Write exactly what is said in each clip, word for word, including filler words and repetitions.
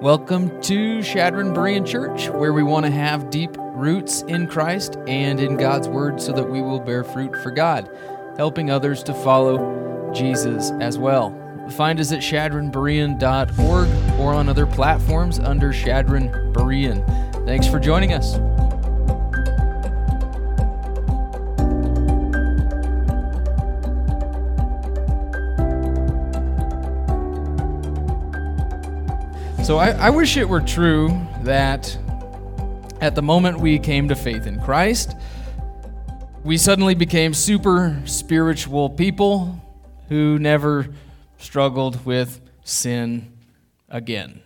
Welcome to Shadron Berean Church, where we want to have deep roots in Christ and in God's Word so that we will bear fruit for God, helping others to follow Jesus as well. Find us at shadron berean dot org or on other platforms under Shadron Berean. Thanks for joining us. So I, I wish it were true that at the moment we came to faith in Christ, we suddenly became super spiritual people who never struggled with sin again.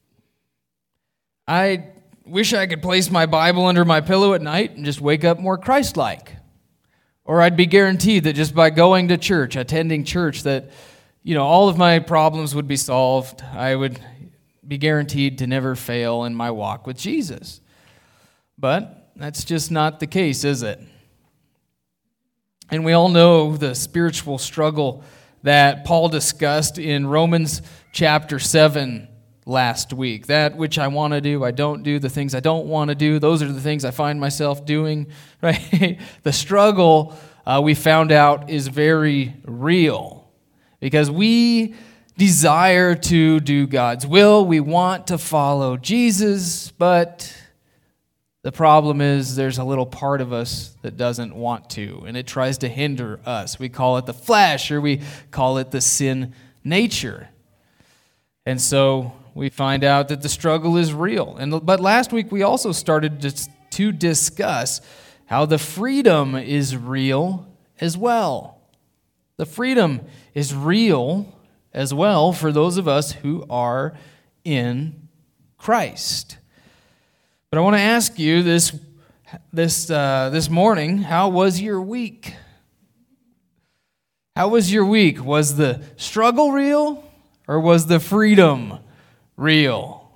I wish I could place my Bible under my pillow at night and just wake up more Christ-like. Or I'd be guaranteed that just by going to church, attending church, that, you know, all of my problems would be solved. I would be guaranteed to never fail in my walk with Jesus. But that's just not the case, is it? And we all know the spiritual struggle that Paul discussed in Romans chapter seven last week. That which I want to do, I don't do. The things I don't want to do, those are the things I find myself doing. Right? The struggle, uh, we found out, is very real because we desire to do God's will. We want to follow Jesus, but the problem is there's a little part of us that doesn't want to, and it tries to hinder us. We call it the flesh, or we call it the sin nature. And so we find out that the struggle is real. And but last week we also started to, to discuss how the freedom is real as well. The freedom is real as well for those of us who are in Christ. But I want to ask you this this uh, this morning, how was your week? How was your week? Was the struggle real or was the freedom real?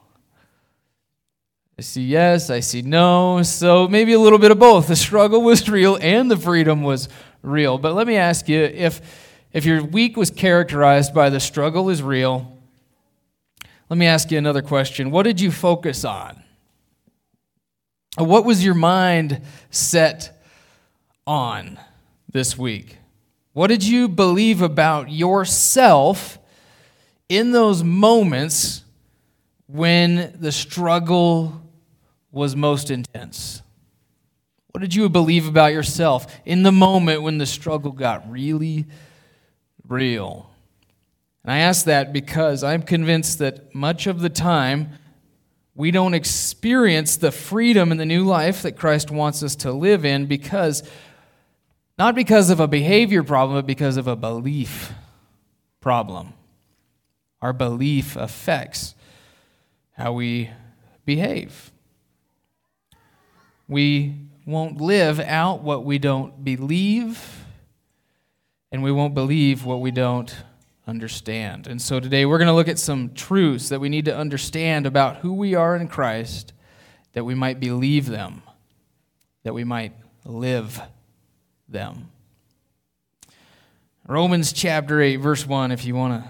I see yes, I see no, so maybe a little bit of both. The struggle was real and the freedom was real. But let me ask you, if If your week was characterized by the struggle is real, let me ask you another question. What did you focus on? What was your mind set on this week? What did you believe about yourself in those moments when the struggle was most intense? What did you believe about yourself in the moment when the struggle got really real? And I ask that because I'm convinced that much of the time we don't experience the freedom in the new life that Christ wants us to live in because, not because of a behavior problem, but because of a belief problem. Our belief affects how we behave. We won't live out what we don't believe, and we won't believe what we don't understand. And so today we're going to look at some truths that we need to understand about who we are in Christ, that we might believe them, that we might live them. Romans chapter eight, verse one, if you want to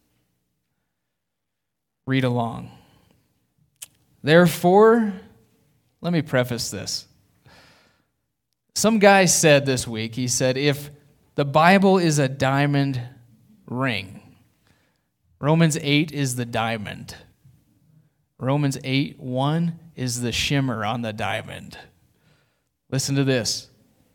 read along. Therefore, let me preface this. Some guy said this week, he said, if the Bible is a diamond ring, Romans eight is the diamond. Romans eight one is the shimmer on the diamond. Listen to this.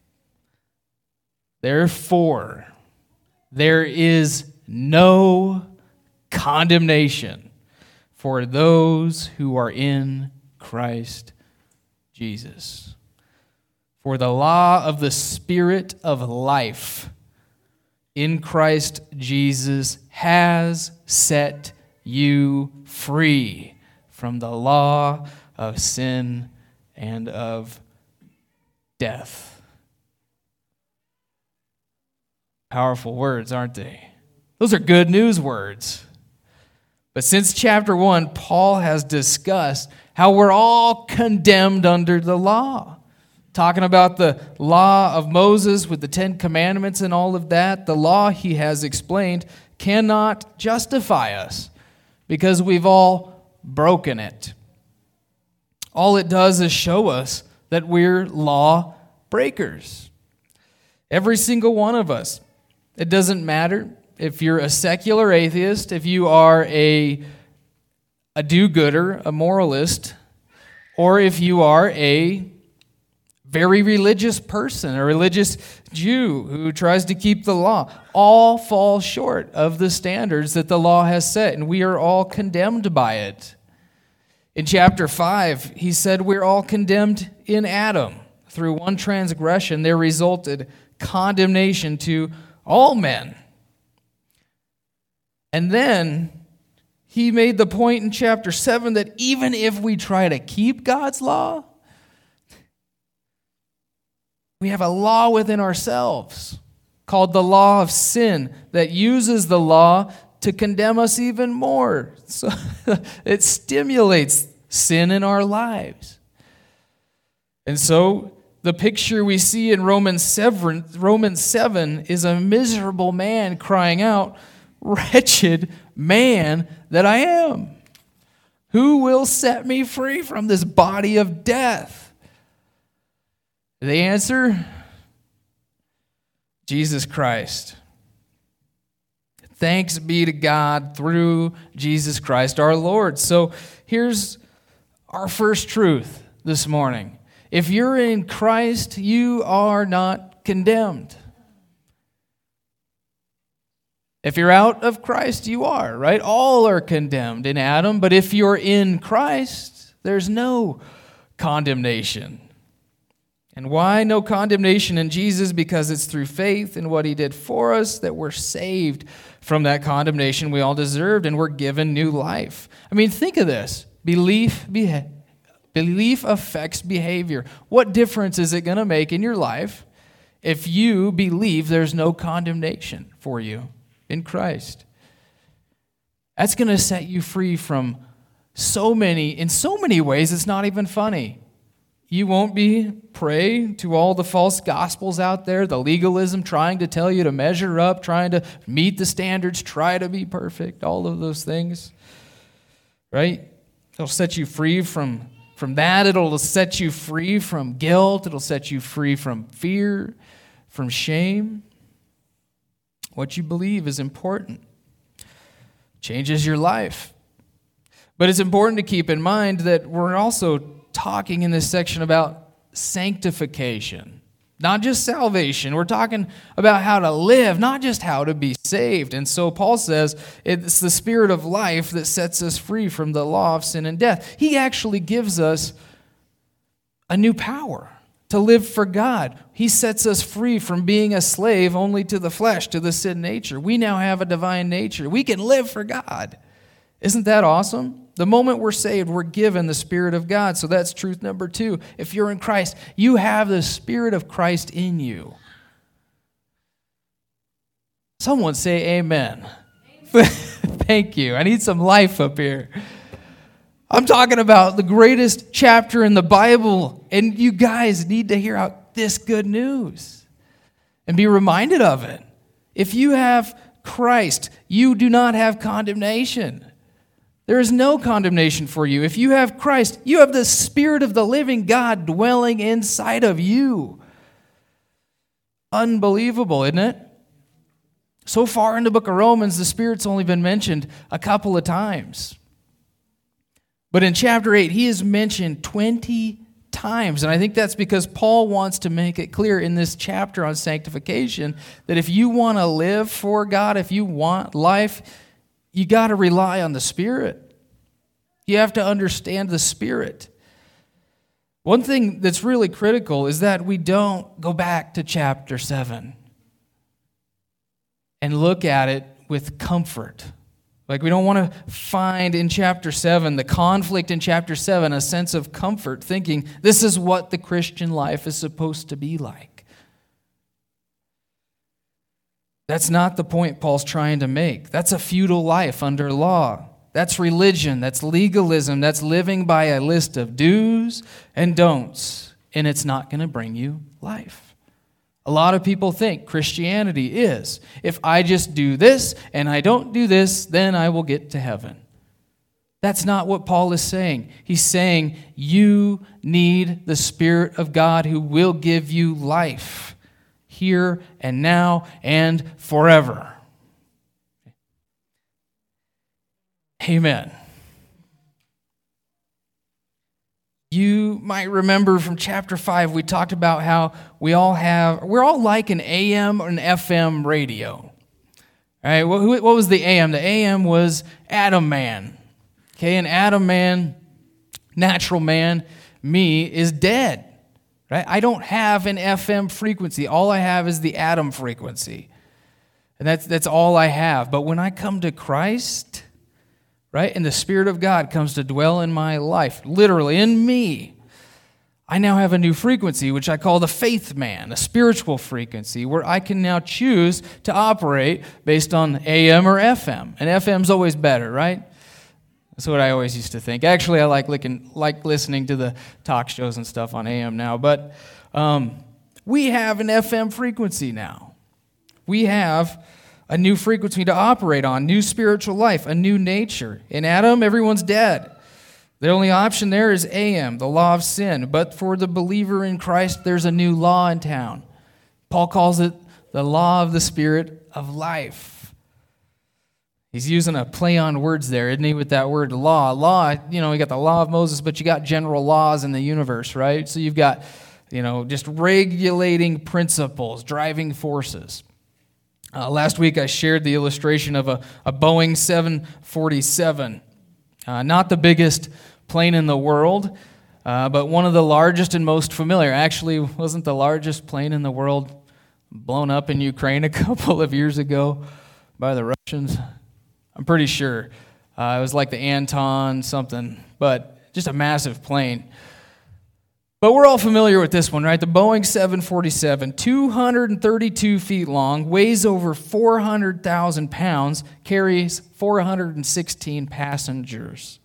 Therefore, there is no condemnation for those who are in Christ Jesus. For the law of the Spirit of life in Christ Jesus has set you free from the law of sin and of death. Powerful words, aren't they? Those are good news words. But since chapter one, Paul has discussed how we're all condemned under the law. Talking about the law of Moses with the Ten Commandments and all of that, the law, he has explained, cannot justify us because we've all broken it. All it does is show us that we're law breakers. Every single one of us. It doesn't matter if you're a secular atheist, if you are a, a do-gooder, a moralist, or if you are a very religious person, a religious Jew who tries to keep the law. All fall short of the standards that the law has set, and we are all condemned by it. In chapter five, he said we're all condemned in Adam. Through one transgression, there resulted condemnation to all men. And then he made the point in chapter seven that even if we try to keep God's law, we have a law within ourselves called the law of sin that uses the law to condemn us even more. So it stimulates sin in our lives. And so the picture we see in Romans seven, Romans seven is a miserable man crying out, "Wretched man that I am, who will set me free from this body of death?" The answer, Jesus Christ. Thanks be to God through Jesus Christ our Lord. So here's our first truth this morning. If you're in Christ, you are not condemned. If you're out of Christ, you are, right? All are condemned in Adam, but if you're in Christ, there's no condemnation. And why no condemnation in Jesus? Because it's through faith in what he did for us that we're saved from that condemnation we all deserved, and we're given new life. I mean, think of this. Belief, beha- belief affects behavior. What difference is it going to make in your life if you believe there's no condemnation for you in Christ? That's going to set you free from so many, in so many ways, it's not even funny. You won't be prey to all the false gospels out there, the legalism trying to tell you to measure up, trying to meet the standards, try to be perfect, all of those things, right? It'll set you free from, from that. It'll set you free from guilt. It'll set you free from fear, from shame. What you believe is important. Changes your life. But it's important to keep in mind that we're also talking in this section about sanctification, not just salvation. We're talking about how to live, not just how to be saved. And so Paul says it's the Spirit of life that sets us free from the law of sin and death. He actually gives us a new power to live for God. He sets us free from being a slave only to the flesh, to the sin nature. We now have a divine nature. We can live for God. Isn't that awesome? The moment we're saved, we're given the Spirit of God. So that's truth number two. If you're in Christ, you have the Spirit of Christ in you. Someone say amen. Amen. Thank you. I need some life up here. I'm talking about the greatest chapter in the Bible, and you guys need to hear out this good news and be reminded of it. If you have Christ, you do not have condemnation. There is no condemnation for you. If you have Christ, you have the Spirit of the living God dwelling inside of you. Unbelievable, isn't it? So far in the book of Romans, the Spirit's only been mentioned a couple of times. But in chapter eight, he is mentioned twenty times. And I think that's because Paul wants to make it clear in this chapter on sanctification that if you want to live for God, if you want life, you got to rely on the Spirit. You have to understand the Spirit. One thing that's really critical is that we don't go back to chapter seven and look at it with comfort. Like we don't want to find in chapter seven, the conflict in chapter seven, a sense of comfort, thinking this is what the Christian life is supposed to be like. That's not the point Paul's trying to make. That's a feudal life under law. That's religion. That's legalism. That's living by a list of do's and don'ts. And it's not going to bring you life. A lot of people think Christianity is, if I just do this and I don't do this, then I will get to heaven. That's not what Paul is saying. He's saying you need the Spirit of God who will give you life here and now and forever. Amen. You might remember from chapter five, we talked about how we all have, we're all like an A M or an F M radio. All right, what, what was the A M? The A M was Adam man. Okay, and Adam man, natural man, me, is dead. Right? I don't have an F M frequency. All I have is the Adam frequency. And that's, that's all I have. But when I come to Christ, right, and the Spirit of God comes to dwell in my life, literally in me, I now have a new frequency, which I call the faith man, a spiritual frequency, where I can now choose to operate based on A M or F M. And F M's always better, right? That's what I always used to think. Actually, I like, looking, like listening to the talk shows and stuff on A M now. But um, we have an F M frequency now. We have a new frequency to operate on, new spiritual life, a new nature. In Adam, everyone's dead. The only option there is A M, the law of sin. But for the believer in Christ, there's a new law in town. Paul calls it the law of the Spirit of life. He's using a play on words there, isn't he, with that word law. Law, you know, you got the law of Moses, but you got general laws in the universe, right? So you've got, you know, just regulating principles, driving forces. Uh, last week I shared the illustration of a, a Boeing seven forty-seven. Uh, not the biggest plane in the world, uh, but one of the largest and most familiar. Actually, wasn't the largest plane in the world blown up in Ukraine a couple of years ago by the Russians? I'm pretty sure. Uh, it was like the Anton something, but just a massive plane. But we're all familiar with this one, right? The Boeing seven forty-seven, two hundred thirty-two feet long, weighs over four hundred thousand pounds, carries four hundred sixteen passengers.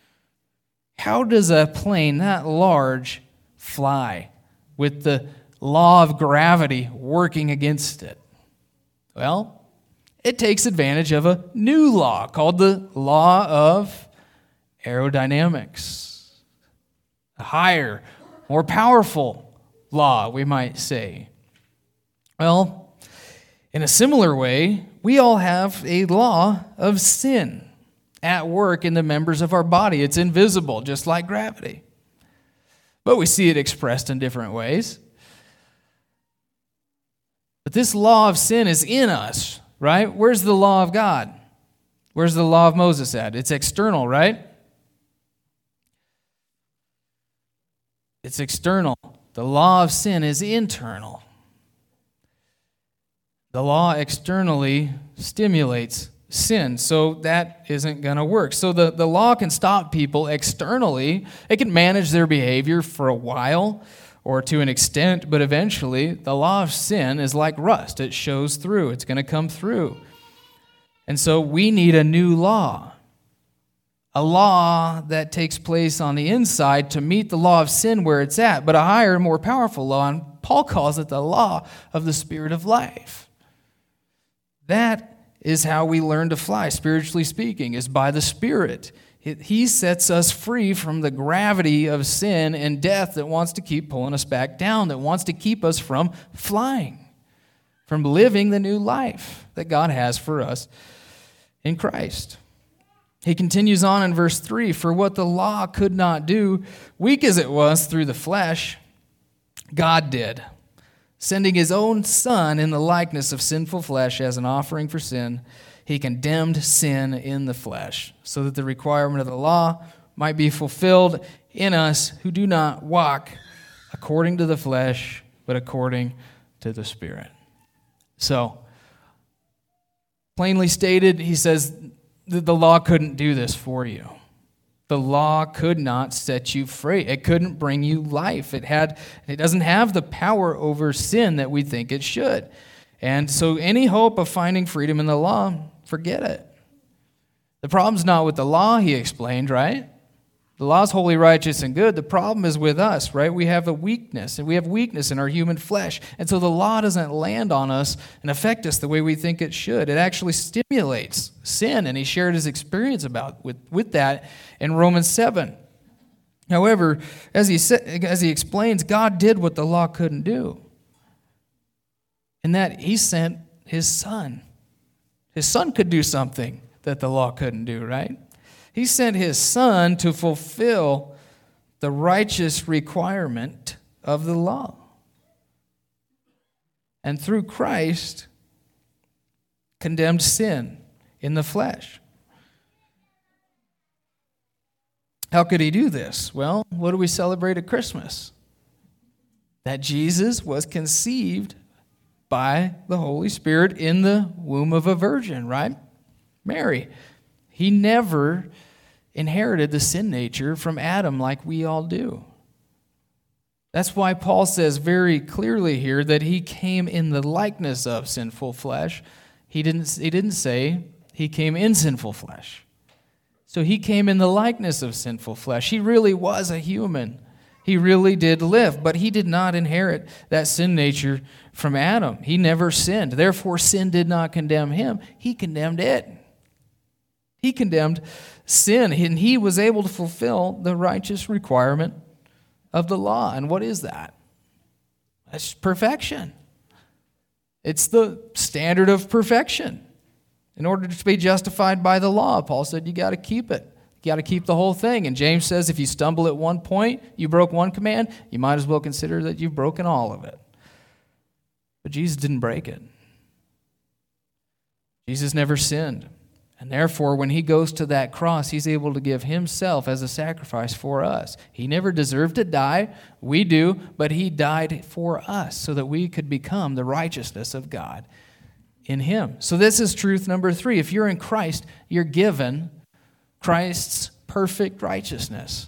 How does a plane that large fly with the law of gravity working against it? Well, it takes advantage of a new law called the law of aerodynamics. A higher, more powerful law, we might say. Well, in a similar way, we all have a law of sin at work in the members of our body. It's invisible, just like gravity. But we see it expressed in different ways. But this law of sin is in us, right? Where's the law of God? Where's the law of Moses at? It's external, right? It's external. The law of sin is internal. The law externally stimulates sin, so that isn't going to work. So the, the law can stop people externally. It can manage their behavior for a while or to an extent, but eventually the law of sin is like rust. It shows through. It's going to come through. And so we need a new law. A law that takes place on the inside to meet the law of sin where it's at, but a higher, more powerful law, and Paul calls it the law of the Spirit of life. That is how we learn to fly, spiritually speaking, is by the Spirit. He sets us free from the gravity of sin and death that wants to keep pulling us back down, that wants to keep us from flying, from living the new life that God has for us in Christ. He continues on in verse three, for what the law could not do, weak as it was through the flesh, God did, sending his own Son in the likeness of sinful flesh as an offering for sin. He condemned sin in the flesh, so that the requirement of the law might be fulfilled in us who do not walk according to the flesh, but according to the Spirit. So, plainly stated, he says, the law couldn't do this for you. The law could not set you free. It couldn't bring you life. It had, it doesn't have the power over sin that we think it should. And so any hope of finding freedom in the law, forget it. The problem's not with the law, he explained, right? The law is holy, righteous, and good. The problem is with us, right? We have a weakness, and we have weakness in our human flesh. And so the law doesn't land on us and affect us the way we think it should. It actually stimulates sin, and he shared his experience about with, with that in Romans seven. However, as he, sa- as he explains, God did what the law couldn't do, in that he sent his son. His son could do something that the law couldn't do, right? He sent his son to fulfill the righteous requirement of the law. And through Christ, condemned sin in the flesh. How could he do this? Well, what do we celebrate at Christmas? That Jesus was conceived by the Holy Spirit in the womb of a virgin, right? Mary. He never inherited the sin nature from Adam like we all do. That's why Paul says very clearly here that he came in the likeness of sinful flesh. He didn't, he didn't say he came in sinful flesh. So he came in the likeness of sinful flesh. He really was a human. He really did live, but he did not inherit that sin nature from Adam. He never sinned. Therefore, sin did not condemn him. He condemned it. He condemned sin, and he was able to fulfill the righteous requirement of the law. And what is that? That's perfection. It's the standard of perfection. In order to be justified by the law, Paul said you got to keep it. You got to keep the whole thing. And James says if you stumble at one point, you broke one command, you might as well consider that you've broken all of it. But Jesus didn't break it. Jesus never sinned. And therefore, when he goes to that cross, he's able to give himself as a sacrifice for us. He never deserved to die. We do, but he died for us so that we could become the righteousness of God in him. So this is truth number three. If you're in Christ, you're given Christ's perfect righteousness.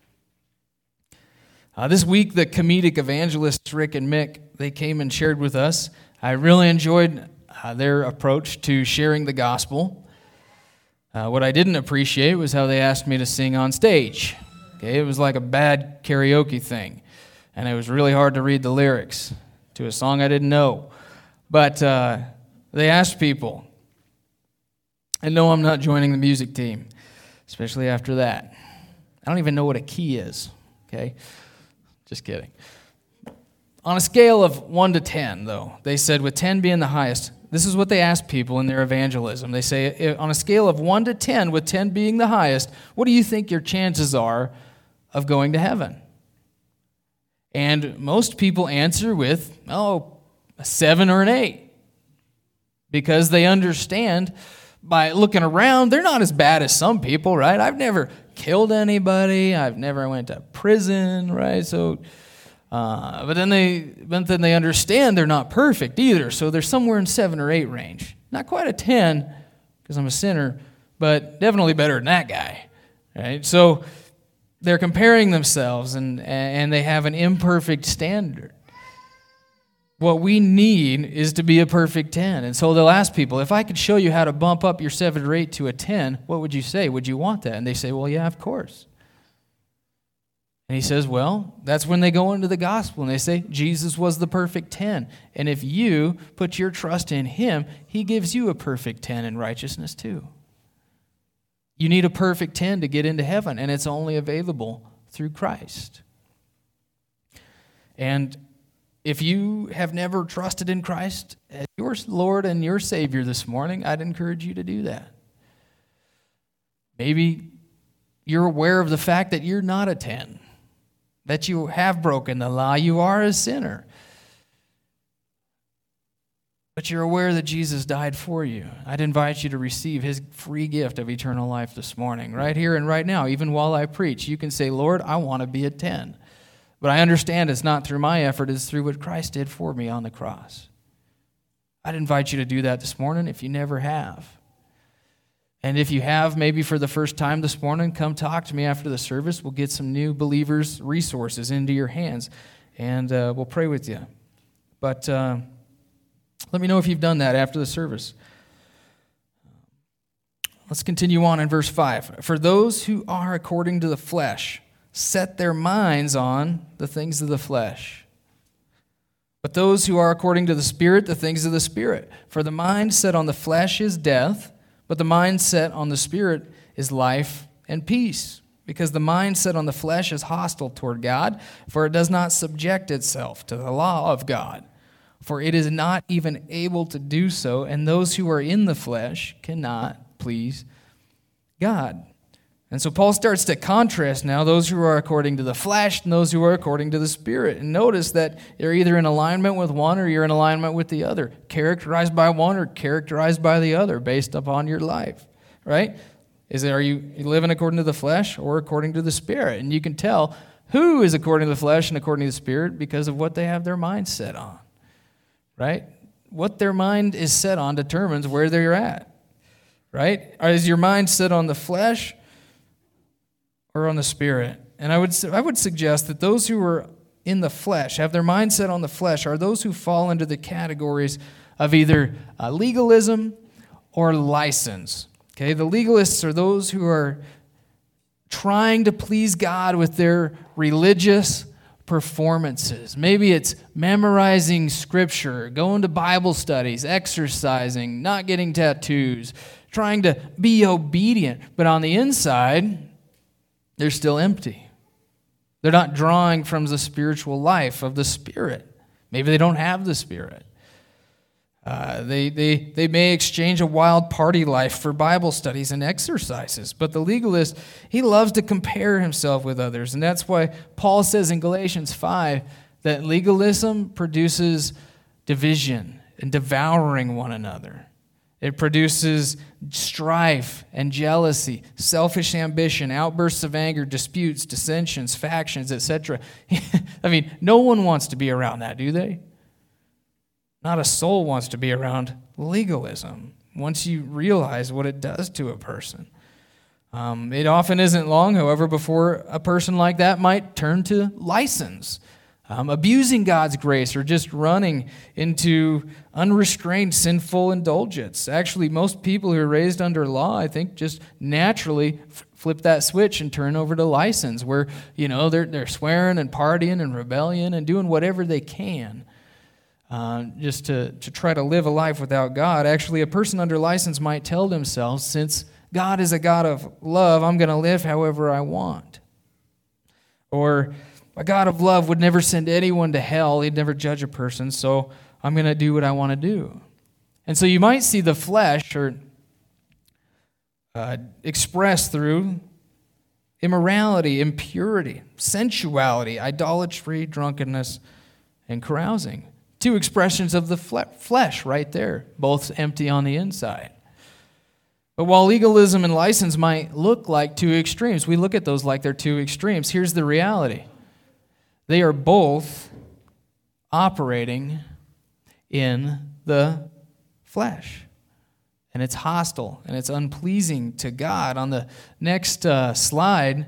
Uh, this week, the comedic evangelists Rick and Mick, they came and shared with us. I really enjoyed uh, their approach to sharing the gospel. Uh, what I didn't appreciate was how they asked me to sing on stage. Okay, it was like a bad karaoke thing, and it was really hard to read the lyrics to a song I didn't know. But uh, they asked people, and no, I'm not joining the music team, especially after that. I don't even know what a key is, okay? Just kidding. On a scale of one to ten, though, they said with ten being the highest, this is what they asked people in their evangelism. They say, on a scale of one to ten, with ten being the highest, what do you think your chances are of going to heaven? And most people answer with, oh, a seven or an eight. Because they understand by looking around, they're not as bad as some people, right? I've never killed anybody. I've never went to prison, right? So... Uh, but then they, but then they understand they're not perfect either. So they're somewhere in seven or eight range. Not quite a ten, because I'm a sinner, but definitely better than that guy, right? So they're comparing themselves, and and they have an imperfect standard. What we need is to be a perfect ten. And so they'll ask people, if I could show you how to bump up your seven or eight to a ten, what would you say? Would you want that? And they say, well, yeah, of course. And he says, well, that's when they go into the gospel and they say, Jesus was the perfect ten. And if you put your trust in him, he gives you a perfect ten in righteousness too. You need a perfect ten to get into heaven, and it's only available through Christ. And if you have never trusted in Christ as your Lord and your Savior this morning, I'd encourage you to do that. Maybe you're aware of the fact that you're not a ten. That you have broken the law, you are a sinner. But you're aware that Jesus died for you. I'd invite you to receive his free gift of eternal life this morning, right here and right now. Even while I preach, you can say, Lord, I want to be a ten. But I understand it's not through my effort, it's through what Christ did for me on the cross. I'd invite you to do that this morning if you never have. And if you have, maybe for the first time this morning, come talk to me after the service. We'll get some new believers' resources into your hands, and uh, we'll pray with you. But uh, let me know if you've done that after the service. Let's continue on in verse five. For those who are according to the flesh set their minds on the things of the flesh. But those who are according to the Spirit, the things of the Spirit. For the mind set on the flesh is death, but the mind set on the Spirit is life and peace. Because the mind set on the flesh is hostile toward God, for it does not subject itself to the law of God. For it is not even able to do so, and those who are in the flesh cannot please God. And so Paul starts to contrast now those who are according to the flesh and those who are according to the Spirit. And notice that you're either in alignment with one or you're in alignment with the other, characterized by one or characterized by the other based upon your life, right? Is it, are you living according to the flesh or according to the Spirit? And you can tell who is according to the flesh and according to the Spirit because of what they have their mind set on, right? What their mind is set on determines where they're at, right? Is your mind set on the flesh or on the Spirit? And I would I would suggest that those who are in the flesh, have their mind set on the flesh, are those who fall into the categories of either uh, legalism or license. Okay, the legalists are those who are trying to please God with their religious performances. Maybe it's memorizing Scripture, going to Bible studies, exercising, not getting tattoos, trying to be obedient, but on the inside, they're still empty. They're not drawing from the spiritual life of the Spirit. Maybe they don't have the Spirit. Uh, they, they, they may exchange a wild party life for Bible studies and exercises. But the legalist, he loves to compare himself with others. And that's why Paul says in Galatians five that legalism produces division and devouring one another. It produces strife and jealousy, selfish ambition, outbursts of anger, disputes, dissensions, factions, et cetera. I mean, no one wants to be around that, do they? Not a soul wants to be around legalism once you realize what it does to a person. Um, it often isn't long, however, before a person like that might turn to license, um, abusing God's grace or just running into unrestrained sinful indulgence. Actually, most people who are raised under law, I think, just naturally f- flip that switch and turn over to license, where, you know, they're, they're swearing and partying and rebellion and doing whatever they can. Uh, just to, to try to live a life without God. Actually, a person under license might tell themselves, since God is a God of love, I'm going to live however I want. Or, a God of love would never send anyone to hell. He'd never judge a person, so I'm going to do what I want to do. And so you might see the flesh or uh, expressed through immorality, impurity, sensuality, idolatry, drunkenness, and carousing. Two expressions of the flesh right there, both empty on the inside. But while legalism and license might look like two extremes, we look at those like they're two extremes. Here's the reality. They are both operating in the flesh. And it's hostile and it's unpleasing to God. On the next uh, slide,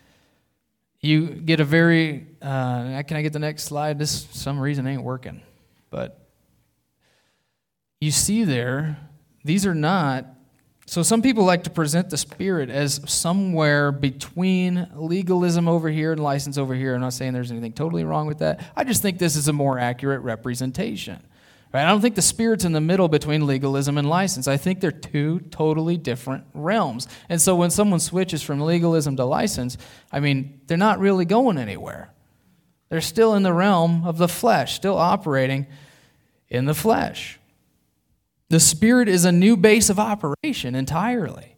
you get a very, uh, can I get the next slide? This, for some reason, ain't working. But you see there, these are not, so some people like to present the Spirit as somewhere between legalism over here and license over here. I'm not saying there's anything totally wrong with that. I just think this is a more accurate representation. Right? I don't think the Spirit's in the middle between legalism and license. I think they're two totally different realms. And so when someone switches from legalism to license, I mean, they're not really going anywhere. They're still in the realm of the flesh, still operating in the flesh. The Spirit is a new base of operation entirely.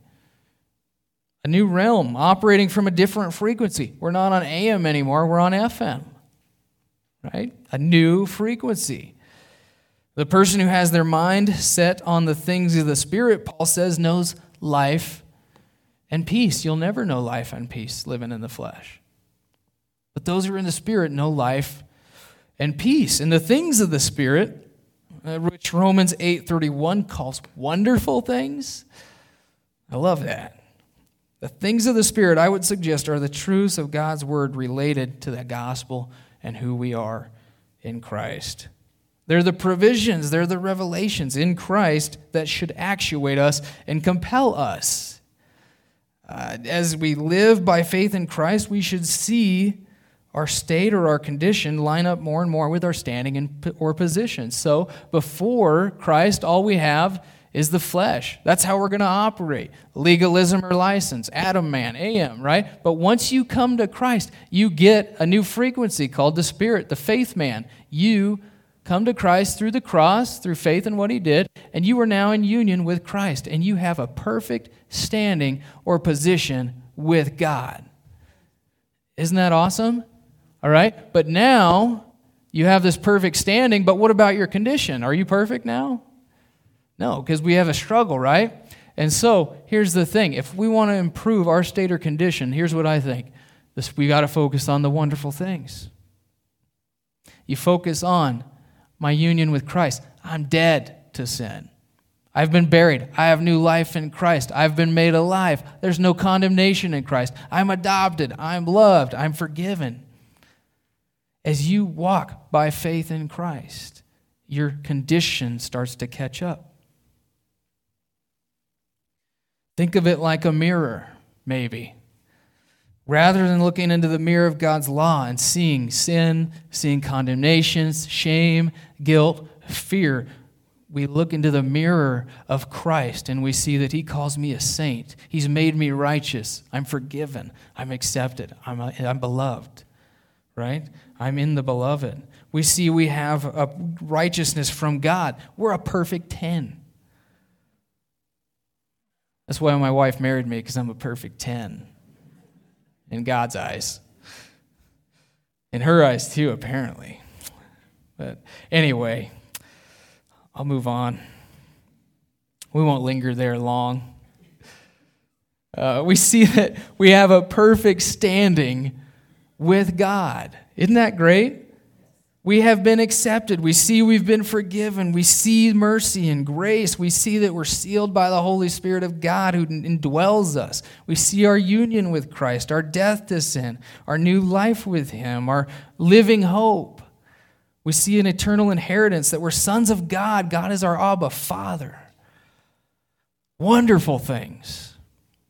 A new realm, operating from a different frequency. We're not on A M anymore, we're on F M. Right? A new frequency. The person who has their mind set on the things of the Spirit, Paul says, knows life and peace. You'll never know life and peace living in the flesh. But those who are in the Spirit know life and peace. And the things of the Spirit, which Romans eight thirty-one calls wonderful things, I love that. The things of the Spirit, I would suggest, are the truths of God's Word related to the gospel and who we are in Christ. They're the provisions, they're the revelations in Christ that should actuate us and compel us Uh, as we live by faith in Christ, we should see our state or our condition line up more and more with our standing and or position. So before Christ, all we have is the flesh. That's how we're going to operate. Legalism or license, Adam man, A M, right? But once you come to Christ, you get a new frequency called the Spirit, the faith man. You come to Christ through the cross, through faith in what he did, and you are now in union with Christ, and you have a perfect standing or position with God. Isn't that awesome? All right? But now you have this perfect standing, but what about your condition? Are you perfect now? No, because we have a struggle, right? And so here's the thing. If we want to improve our state or condition, here's what I think. This, we got to focus on the wonderful things. You focus on my union with Christ. I'm dead to sin. I've been buried. I have new life in Christ. I've been made alive. There's no condemnation in Christ. I'm adopted. I'm loved. I'm forgiven. As you walk by faith in Christ, your condition starts to catch up. Think of it like a mirror, maybe. Rather than looking into the mirror of God's law and seeing sin, seeing condemnation, shame, guilt, fear, we look into the mirror of Christ and we see that he calls me a saint. He's made me righteous. I'm forgiven. I'm accepted. I'm, I'm beloved, right? I'm in the beloved. We see we have a righteousness from God. We're a perfect ten. That's why my wife married me, because I'm a perfect ten in God's eyes. In her eyes too, apparently. But anyway, I'll move on. We won't linger there long. Uh, we see that we have a perfect standing with God. Isn't that great? We have been accepted. We see we've been forgiven. We see mercy and grace. We see that we're sealed by the Holy Spirit of God who indwells us. We see our union with Christ, our death to sin, our new life with him, our living hope. We see an eternal inheritance, that we're sons of God. God is our Abba Father. Wonderful things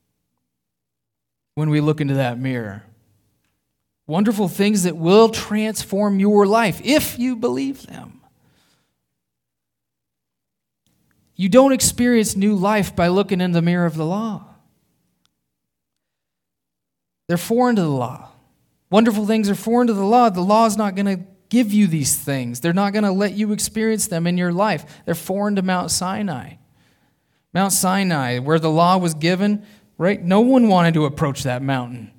when we look into that mirror. Wonderful things that will transform your life if you believe them. You don't experience new life by looking in the mirror of the law. They're foreign to the law. Wonderful things are foreign to the law. The law is not going to give you these things. They're not going to let you experience them in your life. They're foreign to Mount Sinai. Mount Sinai, where the law was given, right? No one wanted to approach that mountain.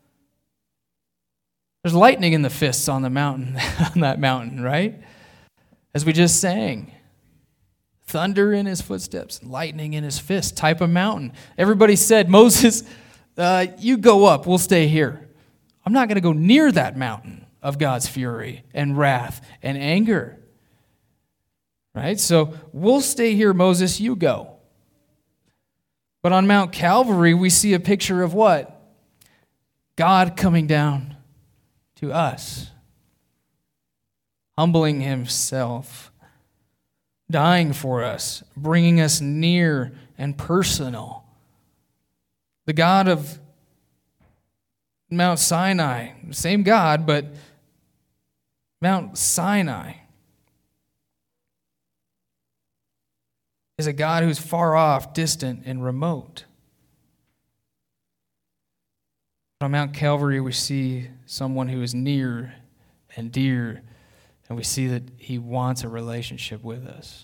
There's lightning in the fists on the mountain, on that mountain, right? As we just sang. Thunder in his footsteps, lightning in his fist, type of mountain. Everybody said, Moses, uh, you go up, we'll stay here. I'm not going to go near that mountain of God's fury and wrath and anger. Right? So we'll stay here, Moses, you go. But on Mount Calvary, we see a picture of what? God coming down to us, humbling himself, dying for us, bringing us near and personal. The God of Mount Sinai, same God, but Mount Sinai is a God who's far off, distant, and remote. On Mount Calvary, we see someone who is near and dear, and we see that he wants a relationship with us.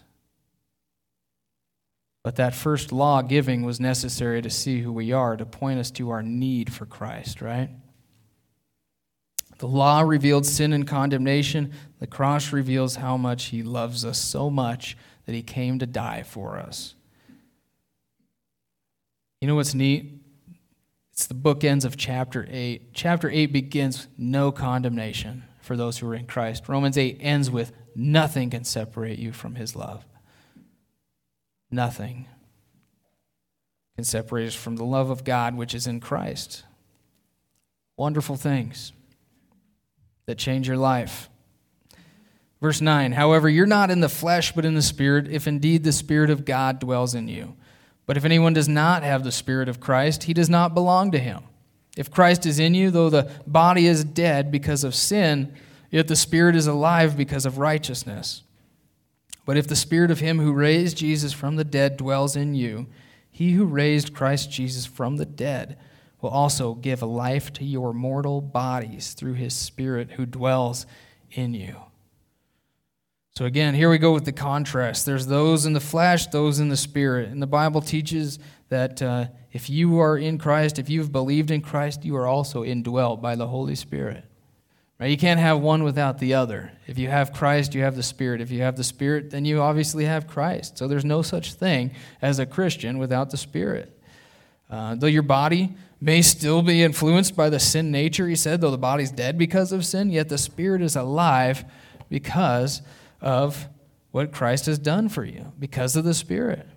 But that first law giving was necessary to see who we are, to point us to our need for Christ, right? The law revealed sin and condemnation. The cross reveals how much he loves us so much that he came to die for us. You know what's neat? It's the bookends of chapter eight. Chapter eight begins no condemnation for those who are in Christ. Romans eight ends with nothing can separate you from his love. Nothing can separate us from the love of God which is in Christ. Wonderful things that change your life. Verse nine, however, you're not in the flesh but in the Spirit, if indeed the Spirit of God dwells in you. But if anyone does not have the Spirit of Christ, he does not belong to him. If Christ is in you, though the body is dead because of sin, yet the Spirit is alive because of righteousness. But if the Spirit of him who raised Jesus from the dead dwells in you, he who raised Christ Jesus from the dead will also give life to your mortal bodies through his Spirit who dwells in you. So again, here we go with the contrast. There's those in the flesh, those in the Spirit. And the Bible teaches that uh, if you are in Christ, if you've believed in Christ, you are also indwelt by the Holy Spirit. Right? You can't have one without the other. If you have Christ, you have the Spirit. If you have the Spirit, then you obviously have Christ. So there's no such thing as a Christian without the Spirit. Uh, though your body may still be influenced by the sin nature, he said, though the body's dead because of sin, yet the Spirit is alive because of what Christ has done for you, because of the Spirit.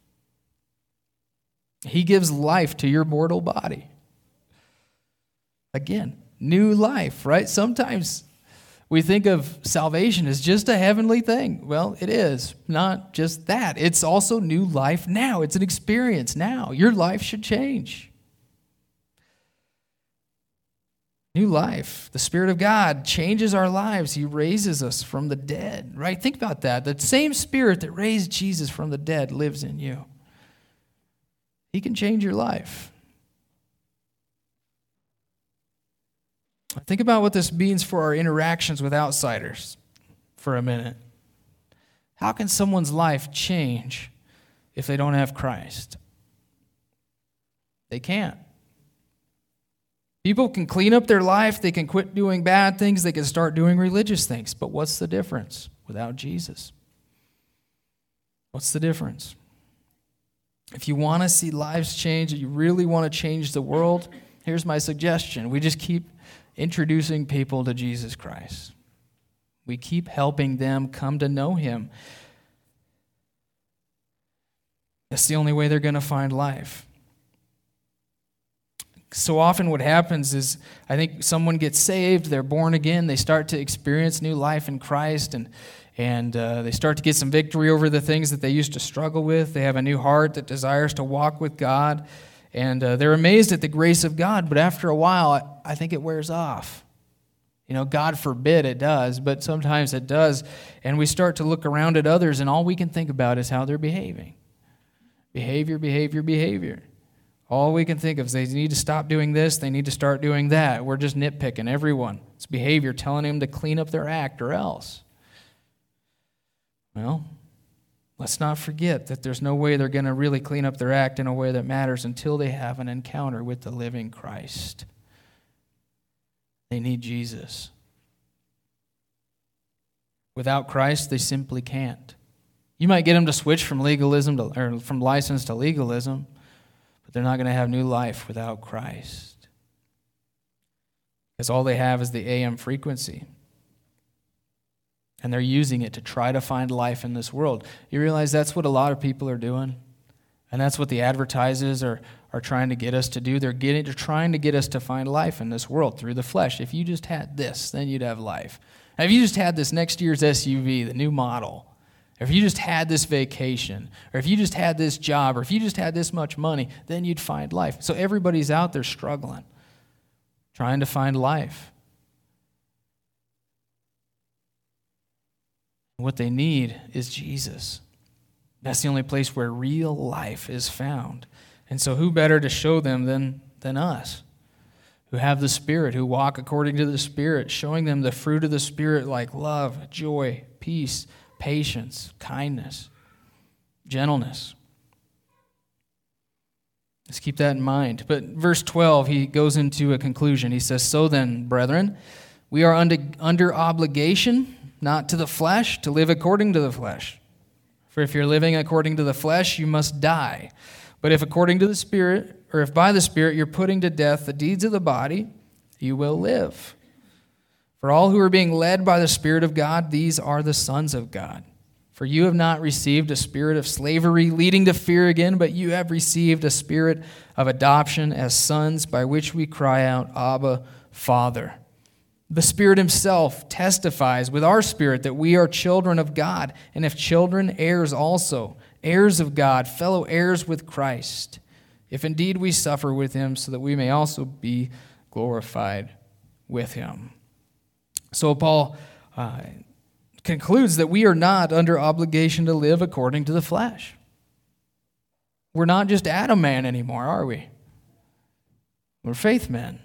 He gives life to your mortal body. Again, new life, right? Sometimes we think of salvation as just a heavenly thing. Well, it is not just that. It's also new life now. It's an experience now. Your life should change. New life. The Spirit of God changes our lives. He raises us from the dead, right? Think about that. The same Spirit that raised Jesus from the dead lives in you. He can change your life. Think about what this means for our interactions with outsiders for a minute. How can someone's life change if they don't have Christ? They can't. People can clean up their life, they can quit doing bad things, they can start doing religious things. But what's the difference without Jesus? What's the difference? If you want to see lives change, if you really want to change the world, here's my suggestion. We just keep introducing people to Jesus Christ. We keep helping them come to know him. That's the only way they're going to find life. So often what happens is, I think someone gets saved, they're born again, they start to experience new life in Christ, and and uh, they start to get some victory over the things that they used to struggle with. They have a new heart that desires to walk with God, and uh, they're amazed at the grace of God, but after a while, I, I think it wears off. You know, God forbid it does, but sometimes it does, and we start to look around at others, and all we can think about is how they're behaving. Behavior, behavior, behavior. All we can think of is they need to stop doing this, they need to start doing that. We're just nitpicking everyone. It's behavior, telling them to clean up their act or else. Well, let's not forget that there's no way they're going to really clean up their act in a way that matters until they have an encounter with the living Christ. They need Jesus. Without Christ, they simply can't. You might get them to switch from legalism to, or from license to legalism, but they're not going to have new life without Christ. Because all they have is the A M frequency. And they're using it to try to find life in this world. You realize that's what a lot of people are doing? And that's what the advertisers are, are trying to get us to do. They're, getting, they're trying to get us to find life in this world through the flesh. If you just had this, then you'd have life. And if you just had this next year's S U V, the new model, or if you just had this vacation, or if you just had this job, or if you just had this much money, then you'd find life. So everybody's out there struggling, trying to find life. What they need is Jesus. That's the only place where real life is found. And so who better to show them than, than us, who have the Spirit, who walk according to the Spirit, showing them the fruit of the Spirit like love, joy, peace, patience, kindness, gentleness. Let's keep that in mind. But verse twelve, he goes into a conclusion. He says, "So then, brethren, we are under, under obligation, not to the flesh, to live according to the flesh. For if you're living according to the flesh, you must die. But if according to the Spirit, or if by the Spirit you're putting to death the deeds of the body, you will live. For all who are being led by the Spirit of God, these are the sons of God. For you have not received a spirit of slavery leading to fear again, but you have received a spirit of adoption as sons, by which we cry out, Abba, Father. The Spirit himself testifies with our spirit that we are children of God, and if children, heirs also, heirs of God, fellow heirs with Christ, if indeed we suffer with him, so that we may also be glorified with him. So Paul uh, concludes that we are not under obligation to live according to the flesh. We're not just Adam man anymore, are we? We're faith men.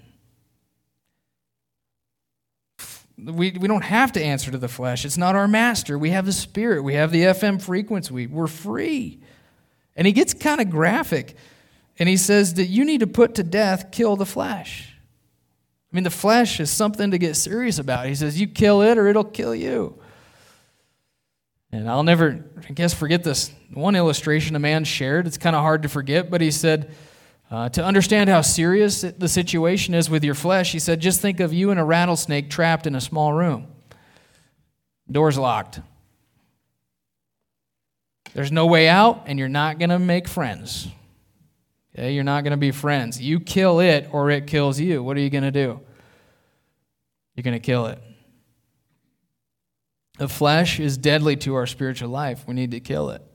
We, we don't have to answer to the flesh. It's not our master. We have the Spirit. We have the F M frequency. We're free. And he gets kind of graphic. And he says that you need to put to death, kill the flesh. I mean, the flesh is something to get serious about. He says, you kill it or it'll kill you. And I'll never, I guess, forget this one illustration a man shared. It's kind of hard to forget, but he said, uh, to understand how serious the situation is with your flesh, he said, just think of you and a rattlesnake trapped in a small room. Door's locked. There's no way out, and you're not going to make friends. Okay, you're not going to be friends. You kill it or it kills you. What are you going to do? You're going to kill it. The flesh is deadly to our spiritual life. We need to kill it.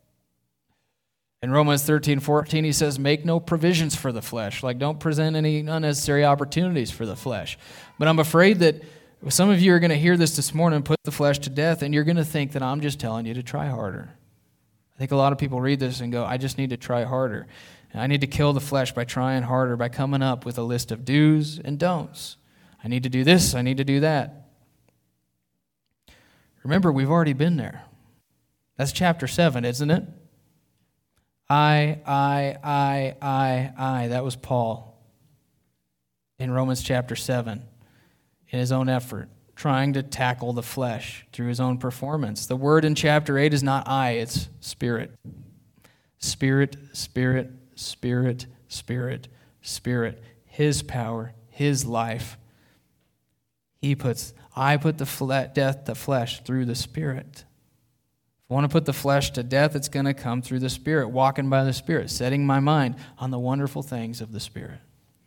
In Romans thirteen fourteen, he says, make no provisions for the flesh. Like, don't present any unnecessary opportunities for the flesh. But I'm afraid that some of you are going to hear this this morning and put the flesh to death, and you're going to think that I'm just telling you to try harder. I think a lot of people read this and go, I just need to try harder. And I need to kill the flesh by trying harder, by coming up with a list of do's and don'ts. I need to do this, I need to do that. Remember, we've already been there. That's chapter seven, isn't it? I, I, I, I, I. That was Paul in Romans chapter seven, in his own effort, trying to tackle the flesh through his own performance. The word in chapter eight is not I, it's spirit. Spirit, spirit, spirit, spirit, spirit. His power, his life. He puts, I put the fle- death to flesh through the Spirit. If I want to put the flesh to death, it's going to come through the Spirit, walking by the Spirit, setting my mind on the wonderful things of the Spirit.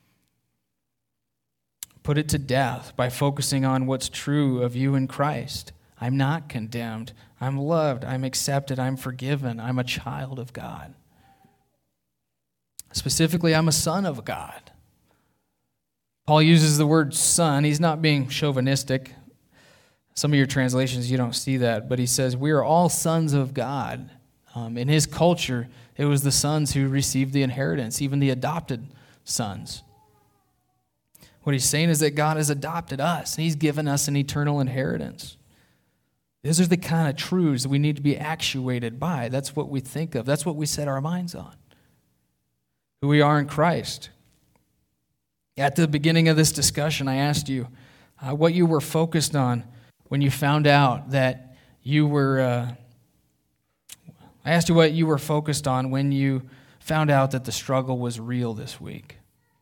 Put it to death by focusing on what's true of you in Christ. I'm not condemned. I'm loved. I'm accepted. I'm forgiven. I'm a child of God. Specifically, I'm a son of God. Paul uses the word son. He's not being chauvinistic. Some of your translations, you don't see that, but he says, we are all sons of God. Um, in his culture, it was the sons who received the inheritance, even the adopted sons. What he's saying is that God has adopted us, and he's given us an eternal inheritance. Those are the kind of truths that we need to be actuated by. That's what we think of. That's what we set our minds on. Who we are in Christ. At the beginning of this discussion, I asked you uh, what you were focused on when you found out that you were, uh, I asked you what you were focused on when you found out that the struggle was real this week.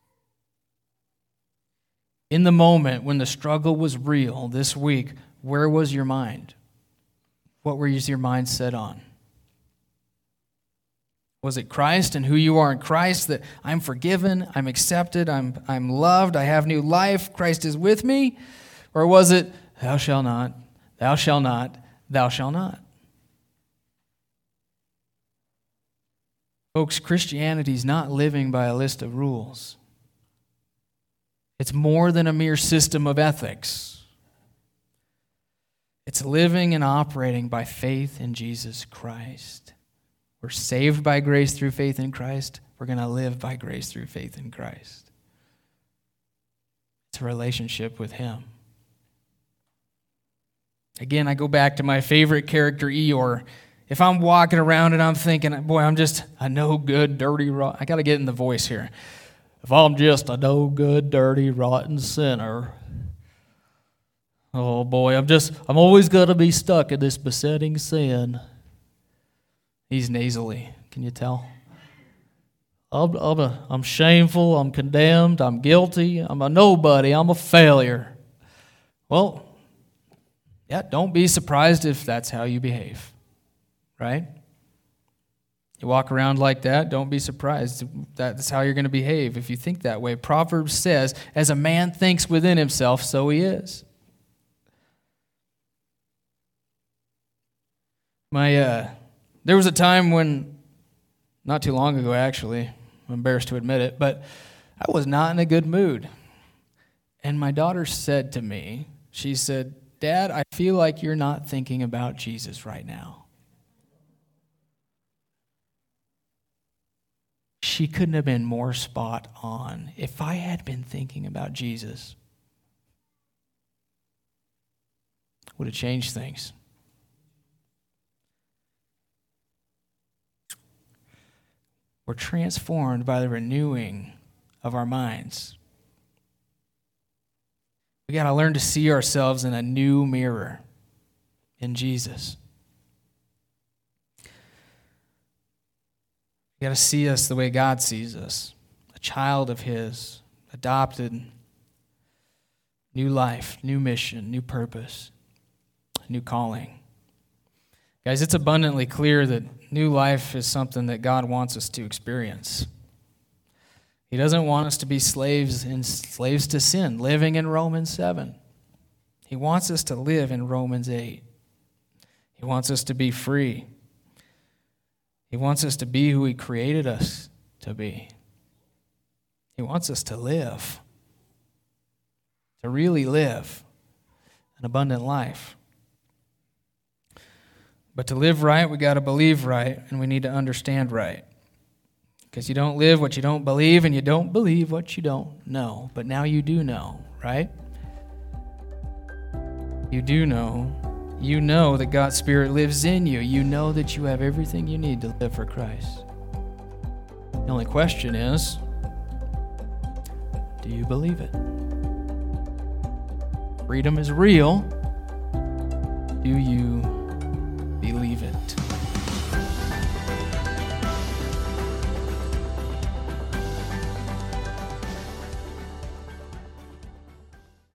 In the moment when the struggle was real this week, where was your mind? What were your mind set on? Was it Christ and who you are in Christ, that I'm forgiven, I'm accepted, I'm, I'm loved, I have new life, Christ is with me? Or was it, thou shalt not, thou shalt not, thou shalt not? Folks, Christianity is not living by a list of rules. It's more than a mere system of ethics. It's living and operating by faith in Jesus Christ. We're saved by grace through faith in Christ. We're going to live by grace through faith in Christ. It's a relationship with him. Again, I go back to my favorite character, Eeyore. If I'm walking around and I'm thinking, boy, I'm just a no good, dirty, rotten, I got to get in the voice here. If I'm just a no good, dirty, rotten sinner, oh boy, I'm just, I'm always going to be stuck in this besetting sin. He's nasally. Can you tell? I'm, I'm, a, I'm shameful. I'm condemned. I'm guilty. I'm a nobody. I'm a failure. Well, yeah, don't be surprised if that's how you behave, right? You walk around like that, don't be surprised. That's how you're going to behave if you think that way. Proverbs says, as a man thinks within himself, so he is. My, uh, There was a time when, not too long ago actually, I'm embarrassed to admit it, but I was not in a good mood. And my daughter said to me, she said, "Dad, I feel like you're not thinking about Jesus right now." She couldn't have been more spot on. If I had been thinking about Jesus, it would have changed things. We're transformed by the renewing of our minds. We got to learn to see ourselves in a new mirror in Jesus. We got to see us the way God sees us, a child of His, adopted, new life, new mission, new purpose, new calling. Guys, it's abundantly clear that new life is something that God wants us to experience. He doesn't want us to be slaves and slaves to sin, living in Romans seven. He wants us to live in Romans eight. He wants us to be free. He wants us to be who He created us to be. He wants us to live, to really live an abundant life. But to live right, we got to believe right, and we need to understand right. Because you don't live what you don't believe, and you don't believe what you don't know. But now you do know, right? You do know. You know that God's Spirit lives in you. You know that you have everything you need to live for Christ. The only question is, do you believe it? Freedom is real. Do you believe it?